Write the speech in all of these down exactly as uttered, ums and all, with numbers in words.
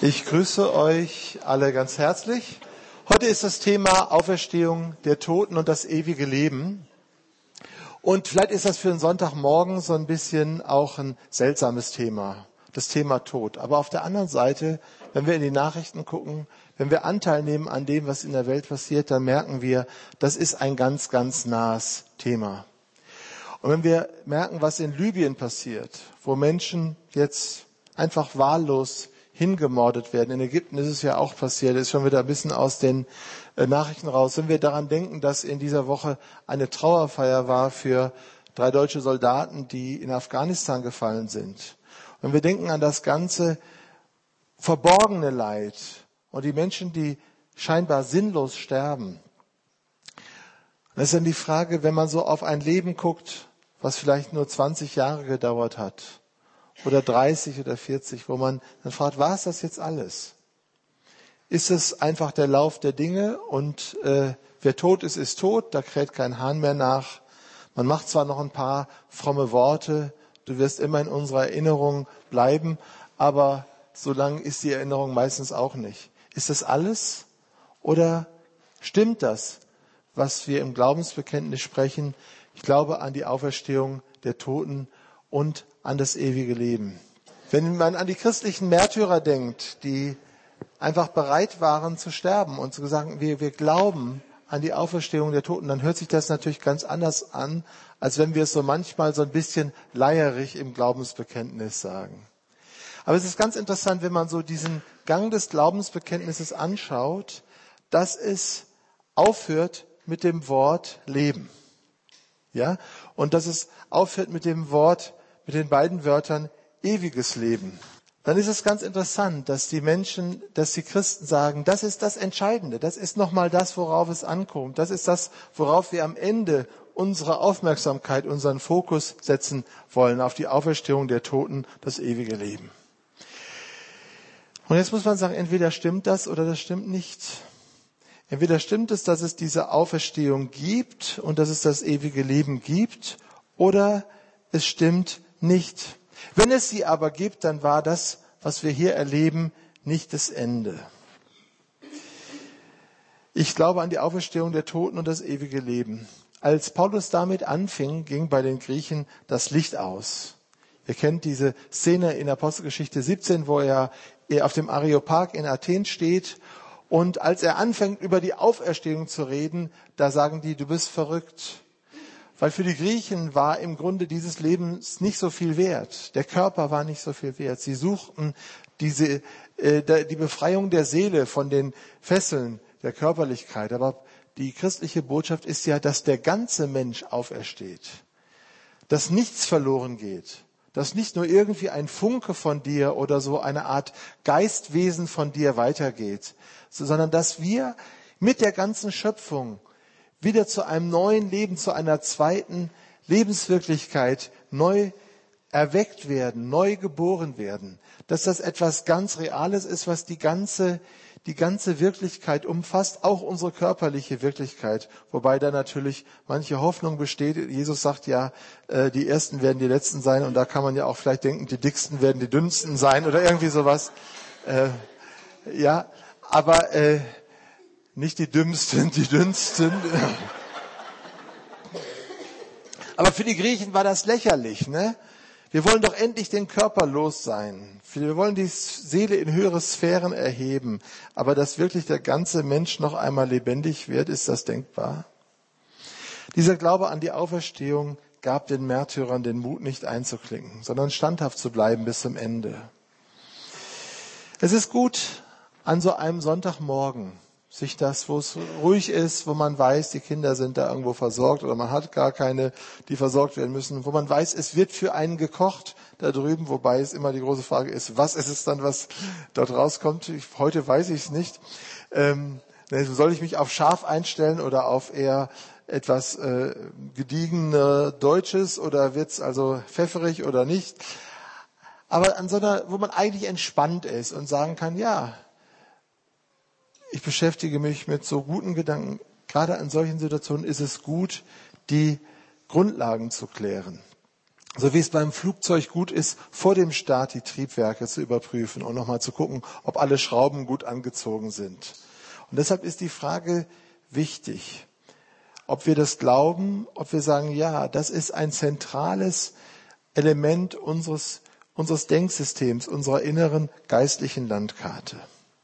Ich grüße euch alle ganz herzlich. Heute ist das Thema Auferstehung der Toten und das ewige Leben. Und vielleicht ist das für einen Sonntagmorgen so ein bisschen auch ein seltsames Thema, das Thema Tod. Aber auf der anderen Seite, wenn wir in die Nachrichten gucken, wenn wir Anteil nehmen an dem, was in der Welt passiert, dann merken wir, das ist ein ganz, ganz nahes Thema. Und wenn wir merken, was in Libyen passiert, wo Menschen jetzt einfach wahllos hingemordet werden. In Ägypten ist es ja auch passiert, ist schon wieder ein bisschen aus den äh, Nachrichten raus. Wenn wir daran denken, dass in dieser Woche eine Trauerfeier war für drei deutsche Soldaten, die in Afghanistan gefallen sind. Und wir denken an das ganze verborgene Leid und die Menschen, die scheinbar sinnlos sterben. Das ist dann die Frage, wenn man so auf ein Leben guckt, was vielleicht nur zwanzig Jahre gedauert hat, oder dreißig oder vierzig, wo man dann fragt, war es das jetzt alles? Ist es einfach der Lauf der Dinge und äh, wer tot ist, ist tot, da kräht kein Hahn mehr nach. Man macht zwar noch ein paar fromme Worte, du wirst immer in unserer Erinnerung bleiben, aber so lang ist die Erinnerung meistens auch nicht. Ist das alles oder stimmt das, was wir im Glaubensbekenntnis sprechen? Ich glaube an die Auferstehung der Toten und an das ewige Leben. Wenn man an die christlichen Märtyrer denkt, die einfach bereit waren zu sterben und zu sagen, wir, wir glauben an die Auferstehung der Toten, dann hört sich das natürlich ganz anders an, als wenn wir es so manchmal so ein bisschen leierig im Glaubensbekenntnis sagen. Aber es ist ganz interessant, wenn man so diesen Gang des Glaubensbekenntnisses anschaut, dass es aufhört mit dem Wort Leben. Ja? Und dass es aufhört mit dem Wort mit den beiden Wörtern ewiges Leben. Dann ist es ganz interessant, dass die Menschen, dass die Christen sagen, das ist das Entscheidende, das ist nochmal das, worauf es ankommt, das ist das, worauf wir am Ende unsere Aufmerksamkeit, unseren Fokus setzen wollen, auf die Auferstehung der Toten, das ewige Leben. Und jetzt muss man sagen, entweder stimmt das oder das stimmt nicht. Entweder stimmt es, dass es diese Auferstehung gibt und dass es das ewige Leben gibt, oder es stimmt nicht. Wenn es sie aber gibt, dann war das, was wir hier erleben, nicht das Ende. Ich glaube an die Auferstehung der Toten und das ewige Leben. Als Paulus damit anfing, ging bei den Griechen das Licht aus. Ihr kennt diese Szene in Apostelgeschichte siebzehn, wo er auf dem Areopag in Athen steht. Und als er anfängt, über die Auferstehung zu reden, da sagen die, du bist verrückt. Weil für die Griechen war im Grunde dieses Lebens nicht so viel wert. Der Körper war nicht so viel wert. Sie suchten diese, äh, die Befreiung der Seele von den Fesseln der Körperlichkeit. Aber die christliche Botschaft ist ja, dass der ganze Mensch aufersteht. Dass nichts verloren geht. Dass nicht nur irgendwie ein Funke von dir oder so eine Art Geistwesen von dir weitergeht, sondern dass wir mit der ganzen Schöpfung wieder zu einem neuen Leben, zu einer zweiten Lebenswirklichkeit neu erweckt werden, neu geboren werden. Dass das etwas ganz Reales ist, was die ganze, die ganze Wirklichkeit umfasst, auch unsere körperliche Wirklichkeit. Wobei da natürlich manche Hoffnung besteht. Jesus sagt ja, die Ersten werden die Letzten sein. Und da kann man ja auch vielleicht denken, die Dicksten werden die Dünnsten sein oder irgendwie sowas. Äh, ja, aber äh, nicht die Dümmsten, die Dünnsten. Aber für die Griechen war das lächerlich, ne? Wir wollen doch endlich den Körper los sein. Wir wollen die Seele in höhere Sphären erheben. Aber dass wirklich der ganze Mensch noch einmal lebendig wird, ist das denkbar? Dieser Glaube an die Auferstehung gab den Märtyrern den Mut, nicht einzuklinken, sondern standhaft zu bleiben bis zum Ende. Es ist gut, an so einem Sonntagmorgen sich das, wo es ruhig ist, wo man weiß, die Kinder sind da irgendwo versorgt oder man hat gar keine, die versorgt werden müssen, wo man weiß, es wird für einen gekocht da drüben, wobei es immer die große Frage ist, was ist es dann, was dort rauskommt? Ich, heute weiß ich es nicht. Ähm, soll ich mich auf scharf einstellen oder auf eher etwas äh, gediegener Deutsches oder wird's also pfefferig oder nicht? Aber an so einer, wo man eigentlich entspannt ist und sagen kann, ja, ich beschäftige mich mit so guten Gedanken. Gerade in solchen Situationen ist es gut, die Grundlagen zu klären. So wie es beim Flugzeug gut ist, vor dem Start die Triebwerke zu überprüfen und nochmal zu gucken, ob alle Schrauben gut angezogen sind. Und deshalb ist die Frage wichtig, ob wir das glauben, ob wir sagen, ja, das ist ein zentrales Element unseres, unseres Denksystems, unserer inneren geistlichen Landkarte.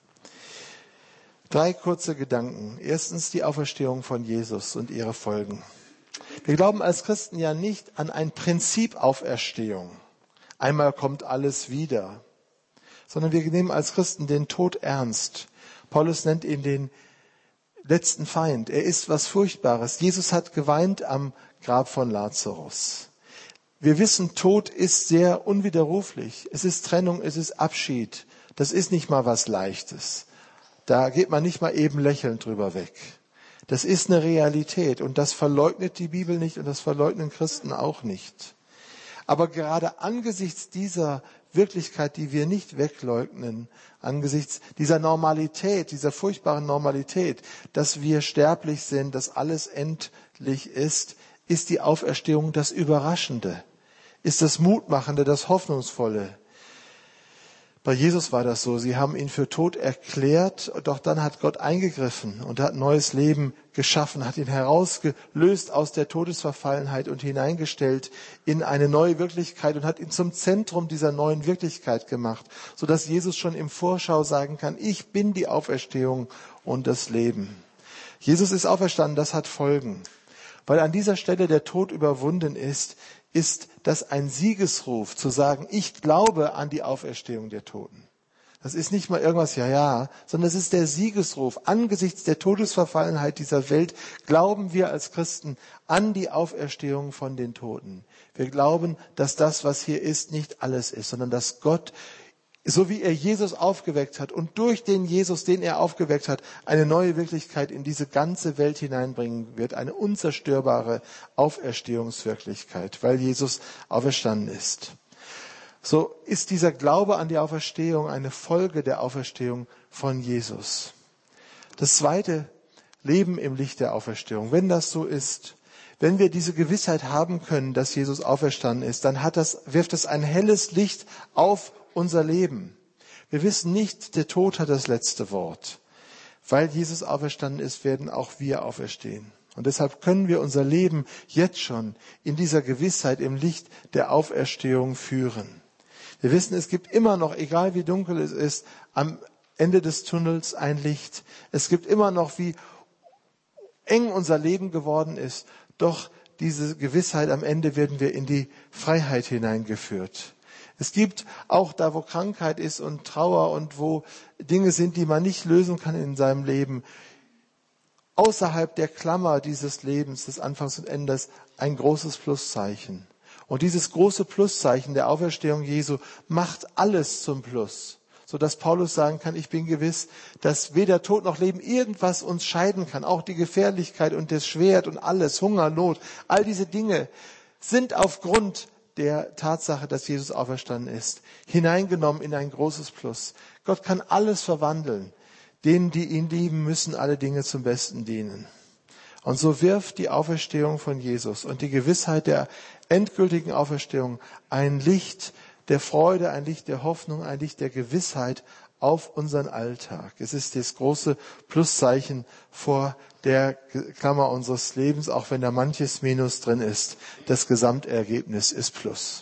Drei kurze Gedanken. Erstens die Auferstehung von Jesus und ihre Folgen. Wir glauben als Christen ja nicht an ein Prinzip Auferstehung. Einmal kommt alles wieder. Sondern wir nehmen als Christen den Tod ernst. Paulus nennt ihn den letzten Feind. Er ist was Furchtbares. Jesus hat geweint am Grab von Lazarus. Wir wissen, Tod ist sehr unwiderruflich. Es ist Trennung, es ist Abschied. Das ist nicht mal was Leichtes. Da geht man nicht mal eben lächelnd drüber weg. Das ist eine Realität und das verleugnet die Bibel nicht und das verleugnen Christen auch nicht. Aber gerade angesichts dieser Wirklichkeit, die wir nicht wegleugnen, angesichts dieser Normalität, dieser furchtbaren Normalität, dass wir sterblich sind, dass alles endlich ist, ist die Auferstehung das Überraschende, ist das Mutmachende, das Hoffnungsvolle. Bei Jesus war das so. Sie haben ihn für tot erklärt, doch dann hat Gott eingegriffen und hat neues Leben geschaffen, hat ihn herausgelöst aus der Todesverfallenheit und hineingestellt in eine neue Wirklichkeit und hat ihn zum Zentrum dieser neuen Wirklichkeit gemacht, sodass Jesus schon im Vorschau sagen kann, ich bin die Auferstehung und das Leben. Jesus ist auferstanden, das hat Folgen. Weil an dieser Stelle der Tod überwunden ist, ist das ein Siegesruf, zu sagen, ich glaube an die Auferstehung der Toten. Das ist nicht mal irgendwas, ja, ja, sondern es ist der Siegesruf. Angesichts der Todesverfallenheit dieser Welt glauben wir als Christen an die Auferstehung von den Toten. Wir glauben, dass das, was hier ist, nicht alles ist, sondern dass Gott, so wie er Jesus aufgeweckt hat und durch den Jesus, den er aufgeweckt hat, eine neue Wirklichkeit in diese ganze Welt hineinbringen wird, eine unzerstörbare Auferstehungswirklichkeit, weil Jesus auferstanden ist. So ist dieser Glaube an die Auferstehung eine Folge der Auferstehung von Jesus. Das zweite, Leben im Licht der Auferstehung. Wenn das so ist, wenn wir diese Gewissheit haben können, dass Jesus auferstanden ist, dann hat das, wirft das ein helles Licht auf unser Leben. Wir wissen nicht, der Tod hat das letzte Wort. Weil Jesus auferstanden ist, werden auch wir auferstehen. Und deshalb können wir unser Leben jetzt schon in dieser Gewissheit im Licht der Auferstehung führen. Wir wissen, es gibt immer noch, egal wie dunkel es ist, am Ende des Tunnels ein Licht. Es gibt immer noch, wie eng unser Leben geworden ist, doch diese Gewissheit, am Ende werden wir in die Freiheit hineingeführt. Es gibt auch da, wo Krankheit ist und Trauer und wo Dinge sind, die man nicht lösen kann in seinem Leben, außerhalb der Klammer dieses Lebens, des Anfangs und Endes, ein großes Pluszeichen. Und dieses große Pluszeichen der Auferstehung Jesu macht alles zum Plus, sodass Paulus sagen kann, ich bin gewiss, dass weder Tod noch Leben irgendwas uns scheiden kann. Auch die Gefährlichkeit und das Schwert und alles, Hunger, Not, all diese Dinge sind aufgrund der Tatsache, dass Jesus auferstanden ist, hineingenommen in ein großes Plus. Gott kann alles verwandeln. Denen, die ihn lieben, müssen alle Dinge zum Besten dienen. Und so wirft die Auferstehung von Jesus und die Gewissheit der endgültigen Auferstehung ein Licht der Freude, ein Licht der Hoffnung, ein Licht der Gewissheit auf unseren Alltag. Es ist das große Pluszeichen vor der Klammer unseres Lebens, auch wenn da manches Minus drin ist. Das Gesamtergebnis ist Plus.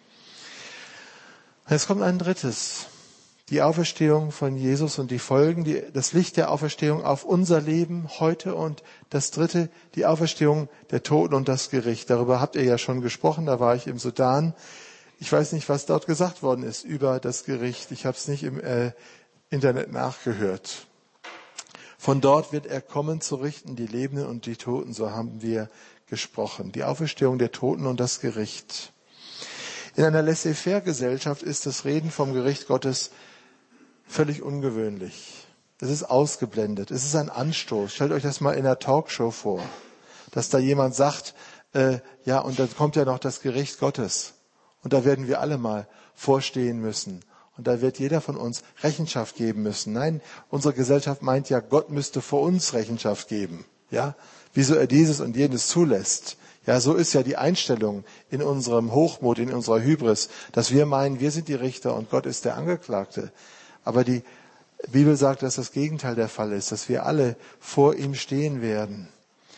Jetzt kommt ein drittes. Die Auferstehung von Jesus und die Folgen, die, das Licht der Auferstehung auf unser Leben heute und das dritte, die Auferstehung der Toten und das Gericht. Darüber habt ihr ja schon gesprochen, da war ich im Sudan. Ich weiß nicht, was dort gesagt worden ist über das Gericht. Ich habe es nicht im äh, Internet nachgehört. Von dort wird er kommen zu richten, die Lebenden und die Toten, so haben wir gesprochen. Die Auferstehung der Toten und das Gericht. In einer Laissez-faire-Gesellschaft ist das Reden vom Gericht Gottes völlig ungewöhnlich. Es ist ausgeblendet. Es ist ein Anstoß. Stellt euch das mal in einer Talkshow vor, dass da jemand sagt, äh, ja, und dann kommt ja noch das Gericht Gottes. Und da werden wir alle mal vorstehen müssen. Und da wird jeder von uns Rechenschaft geben müssen. Nein, unsere Gesellschaft meint ja, Gott müsste vor uns Rechenschaft geben. Ja, wieso er dieses und jenes zulässt. Ja, so ist ja die Einstellung in unserem Hochmut, in unserer Hybris, dass wir meinen, wir sind die Richter und Gott ist der Angeklagte. Aber die Bibel sagt, dass das Gegenteil der Fall ist, dass wir alle vor ihm stehen werden.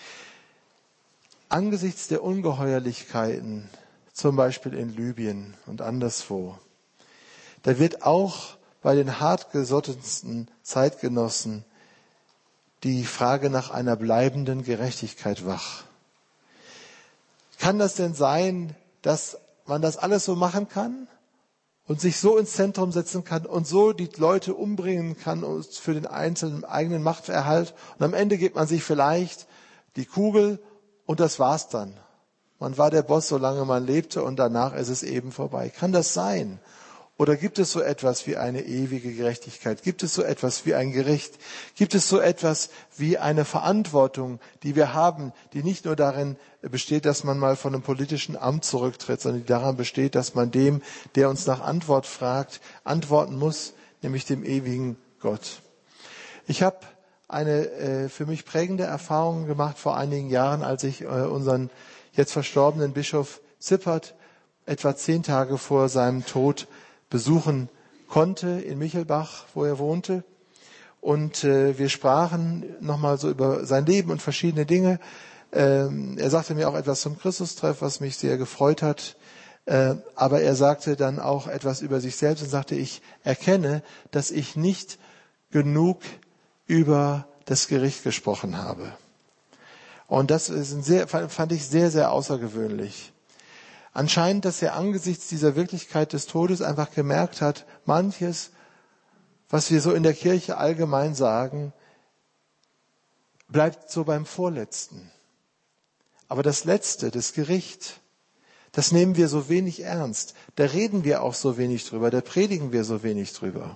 Angesichts der Ungeheuerlichkeiten, zum Beispiel in Libyen und anderswo, da wird auch bei den hartgesottensten Zeitgenossen die Frage nach einer bleibenden Gerechtigkeit wach. Kann das denn sein, dass man das alles so machen kann und sich so ins Zentrum setzen kann und so die Leute umbringen kann für den einzelnen eigenen Machterhalt und am Ende gibt man sich vielleicht die Kugel und das war's dann. Man war der Boss, solange man lebte und danach ist es eben vorbei. Kann das sein? Oder gibt es so etwas wie eine ewige Gerechtigkeit? Gibt es so etwas wie ein Gericht? Gibt es so etwas wie eine Verantwortung, die wir haben, die nicht nur darin besteht, dass man mal von einem politischen Amt zurücktritt, sondern die daran besteht, dass man dem, der uns nach Antwort fragt, antworten muss, nämlich dem ewigen Gott. Ich habe eine äh, für mich prägende Erfahrung gemacht vor einigen Jahren, als ich äh, unseren jetzt verstorbenen Bischof Zippert etwa zehn Tage vor seinem Tod besuchen konnte in Michelbach, wo er wohnte. Und äh, wir sprachen nochmal so über sein Leben und verschiedene Dinge. Ähm, er sagte mir auch etwas zum Christustreff, was mich sehr gefreut hat. Äh, aber er sagte dann auch etwas über sich selbst und sagte, ich erkenne, dass ich nicht genug über das Gericht gesprochen habe. Und das ist ein sehr, fand ich sehr, sehr außergewöhnlich. Anscheinend, dass er angesichts dieser Wirklichkeit des Todes einfach gemerkt hat, manches, was wir so in der Kirche allgemein sagen, bleibt so beim Vorletzten. Aber das Letzte, das Gericht, das nehmen wir so wenig ernst. Da reden wir auch so wenig drüber, da predigen wir so wenig drüber.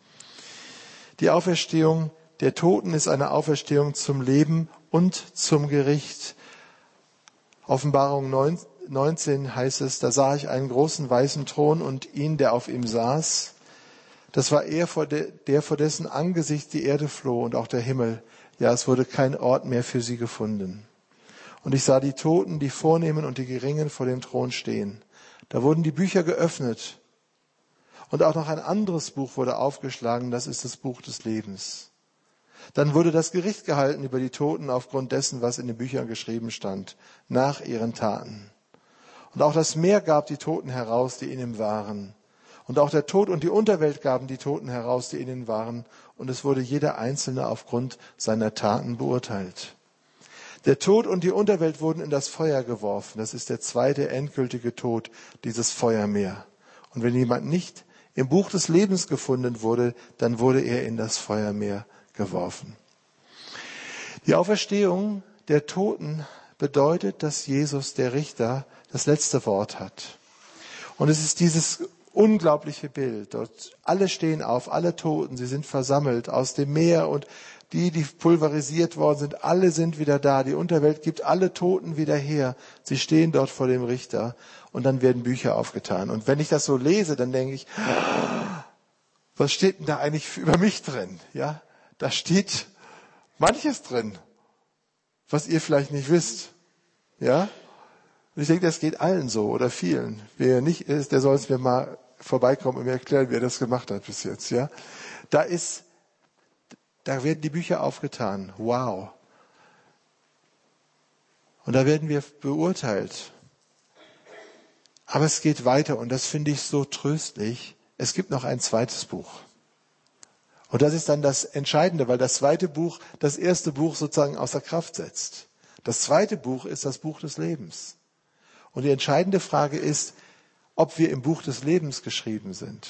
Die Auferstehung der Toten ist eine Auferstehung zum Leben und zum Gericht. Offenbarung neunzehn heißt es, da sah ich einen großen weißen Thron und ihn, der auf ihm saß. Das war er, vor de, der vor dessen Angesicht die Erde floh und auch der Himmel. Ja, es wurde kein Ort mehr für sie gefunden. Und ich sah die Toten, die Vornehmen und die Geringen vor dem Thron stehen. Da wurden die Bücher geöffnet. Und auch noch ein anderes Buch wurde aufgeschlagen, das ist das Buch des Lebens. Dann wurde das Gericht gehalten über die Toten aufgrund dessen, was in den Büchern geschrieben stand, nach ihren Taten. Und auch das Meer gab die Toten heraus, die in ihm waren. Und auch der Tod und die Unterwelt gaben die Toten heraus, die in ihnen waren. Und es wurde jeder Einzelne aufgrund seiner Taten beurteilt. Der Tod und die Unterwelt wurden in das Feuer geworfen. Das ist der zweite endgültige Tod, dieses Feuermeer. Und wenn jemand nicht im Buch des Lebens gefunden wurde, dann wurde er in das Feuermeer geworfen. Die Auferstehung der Toten bedeutet, dass Jesus, der Richter, das letzte Wort hat. Und es ist dieses unglaubliche Bild. Dort alle stehen auf, alle Toten, sie sind versammelt aus dem Meer und die, die pulverisiert worden sind, alle sind wieder da. Die Unterwelt gibt alle Toten wieder her. Sie stehen dort vor dem Richter und dann werden Bücher aufgetan. Und wenn ich das so lese, dann denke ich, was steht denn da eigentlich über mich drin? Ja, da steht manches drin, was ihr vielleicht nicht wisst. Ja? Und ich denke, das geht allen so oder vielen. Wer nicht ist, der soll es mir mal vorbeikommen und mir erklären, wie er das gemacht hat bis jetzt. Ja? Da ist, da werden die Bücher aufgetan. Wow. Und da werden wir beurteilt. Aber es geht weiter und das finde ich so tröstlich. Es gibt noch ein zweites Buch. Und das ist dann das Entscheidende, weil das zweite Buch das erste Buch sozusagen außer Kraft setzt. Das zweite Buch ist das Buch des Lebens. Und die entscheidende Frage ist, ob wir im Buch des Lebens geschrieben sind.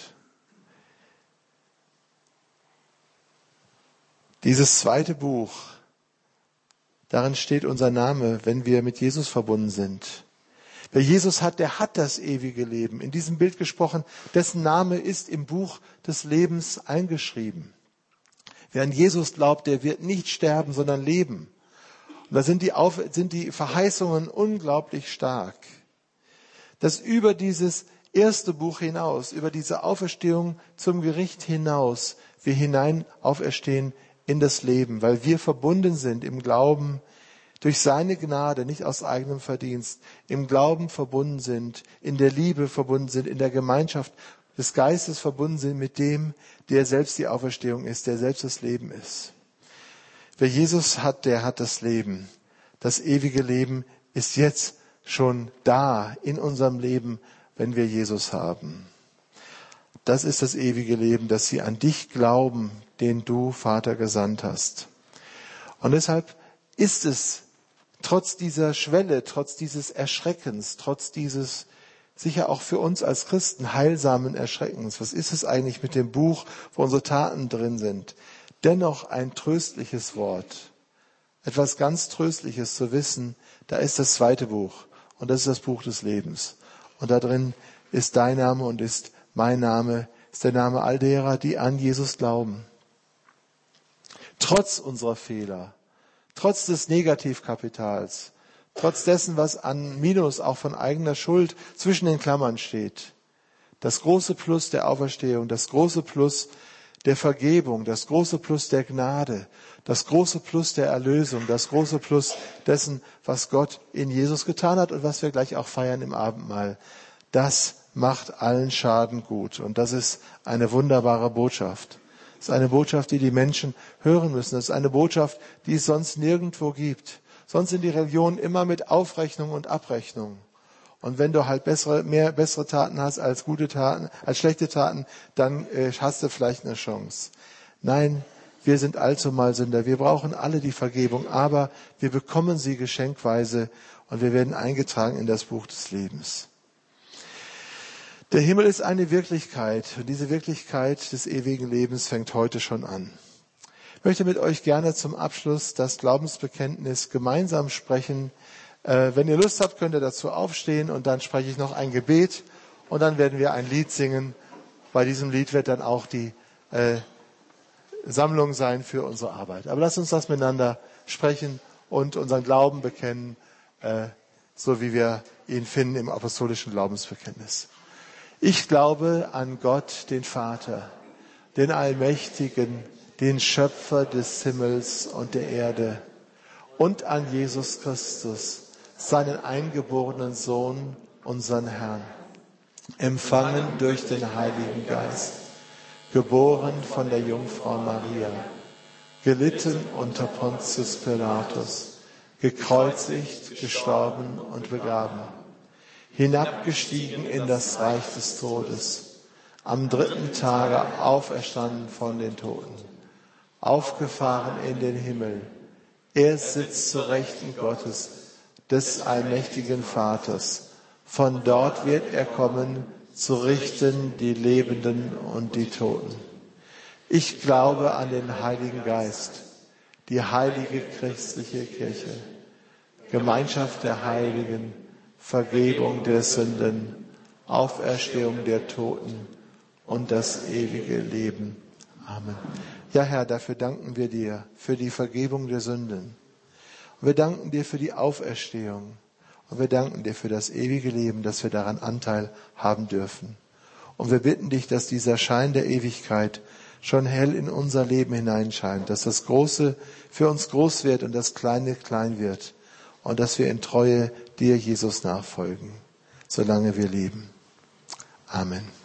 Dieses zweite Buch, darin steht unser Name, wenn wir mit Jesus verbunden sind. Wer Jesus hat, der hat das ewige Leben. In diesem Bild gesprochen, dessen Name ist im Buch des Lebens eingeschrieben. Wer an Jesus glaubt, der wird nicht sterben, sondern leben. Und da sind die, Auf, sind die Verheißungen unglaublich stark. Dass über dieses erste Buch hinaus, über diese Auferstehung zum Gericht hinaus, wir hinein auferstehen in das Leben, weil wir verbunden sind im Glauben durch seine Gnade, nicht aus eigenem Verdienst, im Glauben verbunden sind, in der Liebe verbunden sind, in der Gemeinschaft des Geistes verbunden sind mit dem, der selbst die Auferstehung ist, der selbst das Leben ist. Wer Jesus hat, der hat das Leben. Das ewige Leben ist jetzt schon da in unserem Leben, wenn wir Jesus haben. Das ist das ewige Leben, dass sie an dich glauben, den du, Vater, gesandt hast. Und deshalb ist es trotz dieser Schwelle, trotz dieses Erschreckens, trotz dieses sicher auch für uns als Christen heilsamen Erschreckens, was ist es eigentlich mit dem Buch, wo unsere Taten drin sind, dennoch ein tröstliches Wort. Etwas ganz Tröstliches zu wissen, da ist das zweite Buch und das ist das Buch des Lebens. Und da drin ist dein Name und ist mein Name, ist der Name all derer, die an Jesus glauben. Trotz unserer Fehler, trotz des Negativkapitals, trotz dessen, was an Minus auch von eigener Schuld zwischen den Klammern steht, das große Plus der Auferstehung, das große Plus der Vergebung, das große Plus der Gnade, das große Plus der Erlösung, das große Plus dessen, was Gott in Jesus getan hat und was wir gleich auch feiern im Abendmahl, das macht allen Schaden gut. Und das ist eine wunderbare Botschaft. Das ist eine Botschaft, die die Menschen hören müssen. Das ist eine Botschaft, die es sonst nirgendwo gibt. Sonst sind die Religionen immer mit Aufrechnung und Abrechnung. Und wenn du halt bessere, mehr bessere Taten hast als gute Taten, als schlechte Taten, dann äh, hast du vielleicht eine Chance. Nein, wir sind allzumal Sünder. Wir brauchen alle die Vergebung, aber wir bekommen sie geschenkweise und wir werden eingetragen in das Buch des Lebens. Der Himmel ist eine Wirklichkeit und diese Wirklichkeit des ewigen Lebens fängt heute schon an. Ich möchte mit euch gerne zum Abschluss das Glaubensbekenntnis gemeinsam sprechen. Äh, wenn ihr Lust habt, könnt ihr dazu aufstehen und dann spreche ich noch ein Gebet und dann werden wir ein Lied singen. Bei diesem Lied wird dann auch die äh, Sammlung sein für unsere Arbeit. Aber lasst uns das miteinander sprechen und unseren Glauben bekennen, äh, so wie wir ihn finden im apostolischen Glaubensbekenntnis. Ich glaube an Gott, den Vater, den Allmächtigen, den Schöpfer des Himmels und der Erde und an Jesus Christus, seinen eingeborenen Sohn, unseren Herrn, empfangen durch den Heiligen Geist, geboren von der Jungfrau Maria, gelitten unter Pontius Pilatus, gekreuzigt, gestorben und begraben, hinabgestiegen in das Reich des Todes, am dritten Tage auferstanden von den Toten, aufgefahren in den Himmel. Er sitzt zu Rechten Gottes, des allmächtigen Vaters. Von dort wird er kommen, zu richten die Lebenden und die Toten. Ich glaube an den Heiligen Geist, die heilige christliche Kirche, Gemeinschaft der Heiligen, Vergebung der Sünden, Auferstehung der Toten und das ewige Leben. Amen. Ja, Herr, dafür danken wir dir, für die Vergebung der Sünden. Und wir danken dir für die Auferstehung. Und wir danken dir für das ewige Leben, dass wir daran Anteil haben dürfen. Und wir bitten dich, dass dieser Schein der Ewigkeit schon hell in unser Leben hineinscheint, dass das Große für uns groß wird und das Kleine klein wird. Und dass wir in Treue dir, Jesus, nachfolgen, solange wir leben. Amen.